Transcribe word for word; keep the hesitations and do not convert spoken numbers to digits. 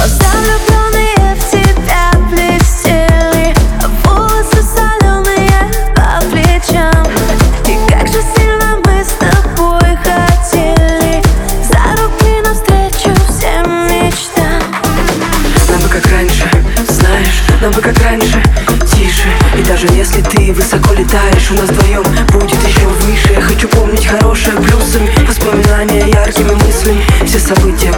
Глаза влюбленные в тебя блестели, волосы соленые по плечам. И как же сильно мы с тобой хотели за руки навстречу всем мечтам. Нам бы как раньше, знаешь, нам бы как раньше, тише. И даже если ты высоко летаешь, у нас вдвоем будет еще выше. Я хочу помнить хорошее плюсами, воспоминания яркими мыслями, все события